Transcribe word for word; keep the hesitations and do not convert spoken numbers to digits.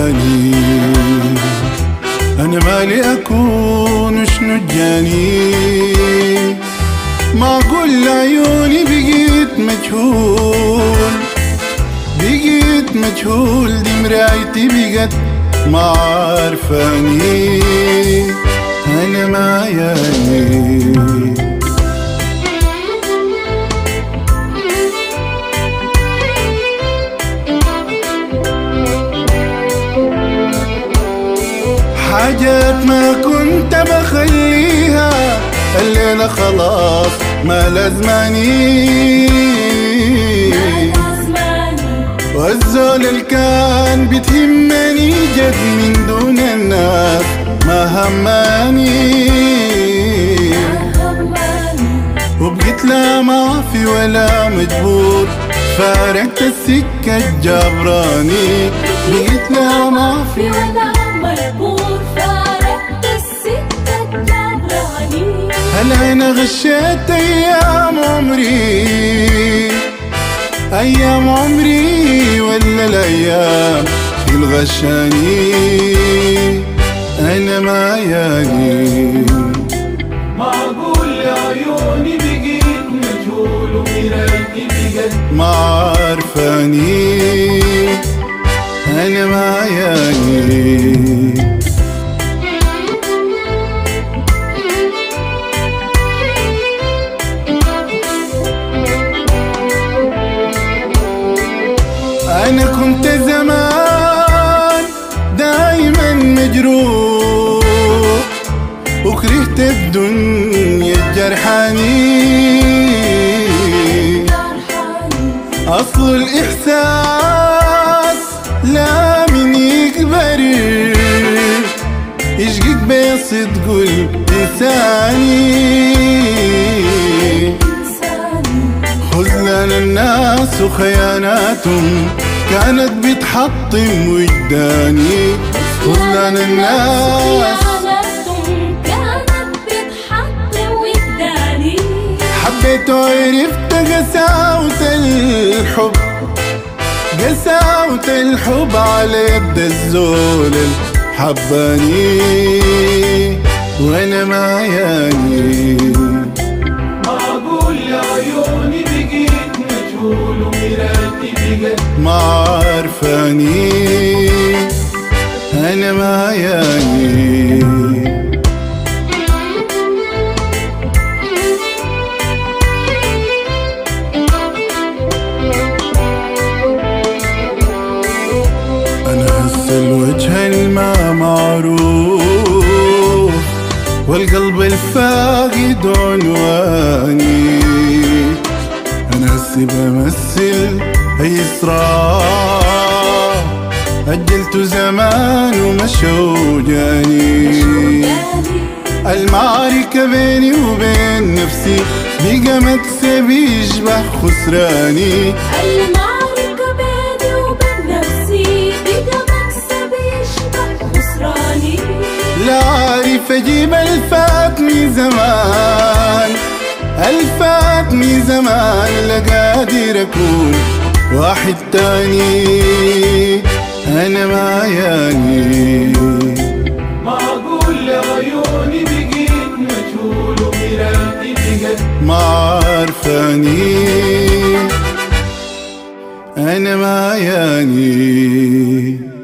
ياني، أنا مالي أكون شنو جاني، معقول لعيوني بقيت مجهول، بقيت مجهول، دي مرايتي بقت ما عارفاني، أنا ما ياني. حاجات ما كنت بخليها الليلة خلاص ما لازماني، والزول اللي كان بتهمني جد من دون الناس ما هماني، وبقيت لا معفي ولا مجبور، فارقت السكة الجبراني، بقيت لا معفي ولا مجبور، فارقت السكة الجبراني. هل أنا غشيت أيام عمري، أيام عمري، ولا الأيام الغشاني، أنا ما ياني. معقول عيوني بقيت مجهول، ومرايتي بقت ما عارفاني، أنا ما ياني. أنا كنت زمان دايما مجروح، وكرهت الدنيا الجرحاني، أصل الإحساس لا من يكبر، يشقيك بصدق الإنساني، خذلان الناس وخياناتهم كانت بتحطم وجداني، خذلان الناس كانت بتحطم وجداني، حبيت وعرفت قساوة الحب، قساوة الحب على يد الزول الحباني، وانا ما ياني. معقول عيوني بقيت مجهول، ومرايتي بقت ما عارفاني، أنا ما ياني. أنا هسه الوجه الما معروف، والقلب الفاقد عنواني، أنا هسه بمثل أي إسراء أجلت زمان ومشوا جاني، المعركة بيني وبين نفسي بقى مكسبي يشبه خسراني، المعركة بيني وبين نفسي بقى مكسبي يشبه خسراني، لا عارف أجيب الفاتني زمان، الفاتني زمان، لا قادر أكون واحد تاني، أنا ما ياني. معقول عيوني بقيت مجهول، ومرايتي بقت ما عارفاني، أنا ما ياني.